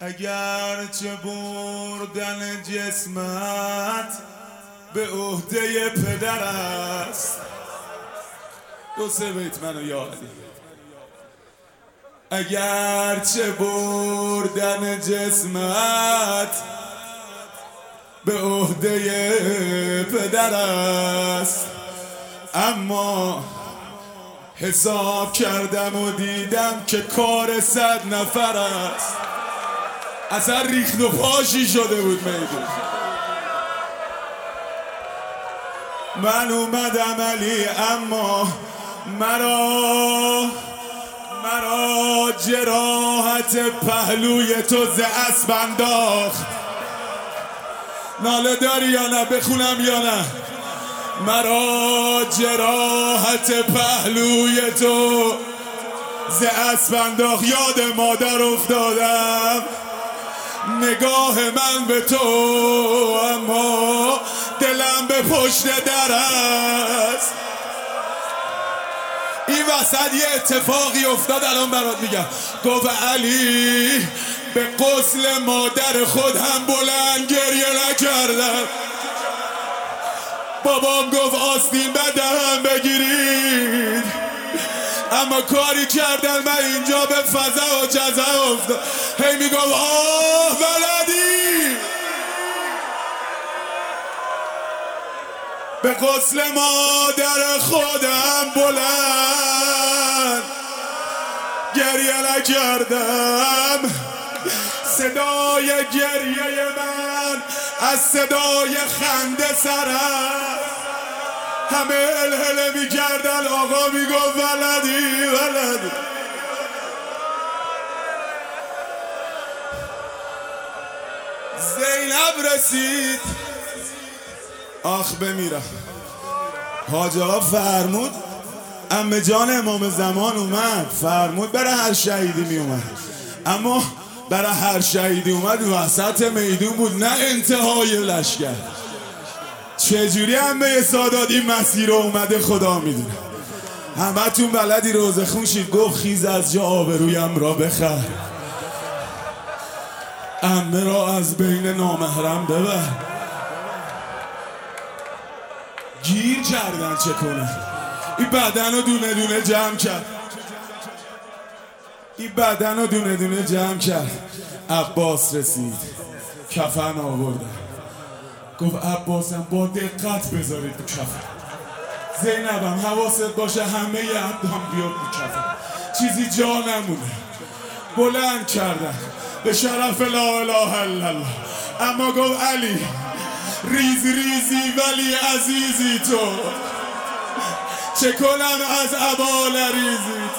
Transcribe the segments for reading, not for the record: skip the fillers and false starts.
اگر چه بردن جسمت به عهده پدر است. دو سه بیت منو یادی. اگر چه بردن جسمت به عهده پدر است، اما حساب کردم و دیدم که کار 100 نفر است. اصلا ریخت و پاشی شده بود میدون. من اومدم علی، اما مرا جراحت پهلوی تو ز اسب انداخت. ناله داری یا نه؟ بخونم یا نه؟ مرا جراحت پهلوی تو ز اسب انداخت. یاد مادر افتادم، نگاه من به تو، اما دلم به پشت در است. این وسط یه اتفاقی افتاد، الان برات میگم. گفت علی به غسل مادر خودم بلند گریه نکردم. بابام گفت آستین به دهن بگیرید، اما کاری کردن من اینجا به فضا و جزا افتاد. هی میگم آه ولدی، به غسل مادر خودم بلند گریه نکردم. صدای گریه من از صدای خنده سر است. همه هلهله میکردن، آقا میگفت ولدی ولدی. زینب رسید، آخ بمیرم. حاج آقا فرمود، عمه جان امام زمان اومد، فرمود برای هر شهیدی می اومد، اما برای هر شهیدی اومد وسط میدون بود، نه انتهای لشکر. چجوری عمه سادات این مسیر رو اومده خدا میدونه. همه تون بلدی روزه خون شید. گفت خیز از جا آبرویم را بخر، عمه را از بین نامحرم ببر. گیر کردن چه کنه. این بدن رو دونه دونه جمع کرد، این بدن رو دونه دونه جمع کرد. عباس رسید، کفن آوردن. گفت عباسم با دقت بذارید تو کفن. زینبم حواست باشه همه عبدان بیاد تو کفن، چیزی جا نمونه. بلند کردن به شرف لا اله الا الله. اما گفت علی ریز ریزی ولی عزیزی تو، چه کنم از عبا نریزید.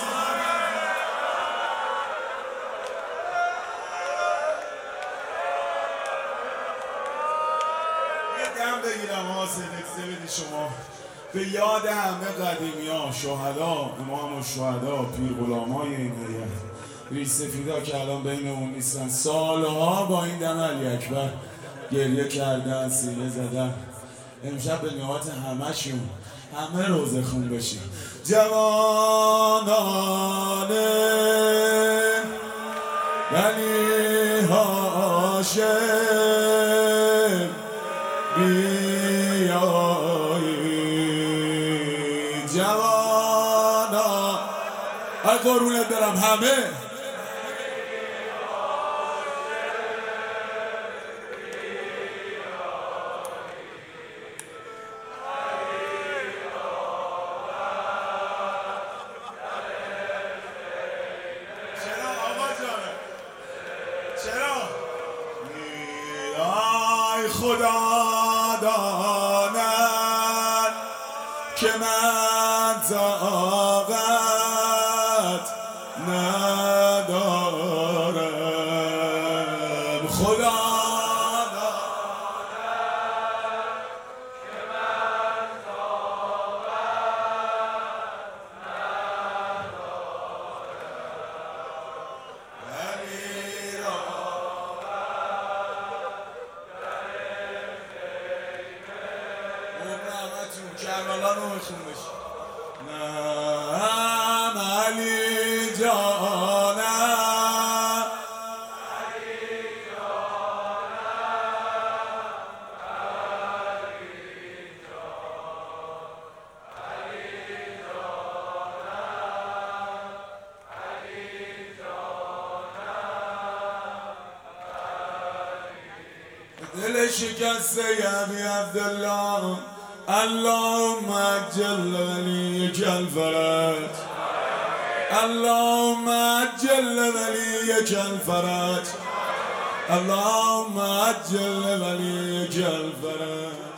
دم بگیرم ها، سدکسه بدی شما به یاد همه قدیمی ها، شهدا، امام الشهدا، پیر غلامای این هیئت، ریش سفیدا که الان بین اون نیستن. سالها با این دم علی اکبر گریه کردن، سینه زدن. امشب به نوبت همه‌شون، همه روزه خون بشیم. جوانان بنی هاشم بیایید، جوانان، ای قربونت برم همه. ای خدا داند که من طاقت ندارم. خدا کربلا رو میخون بشی. نم علی جانم، علی شکست ابی عبدالله اللهم عجل ولیک الفرج اللهم عجل ولیک الفرج اللهم عجل ولیک الفرج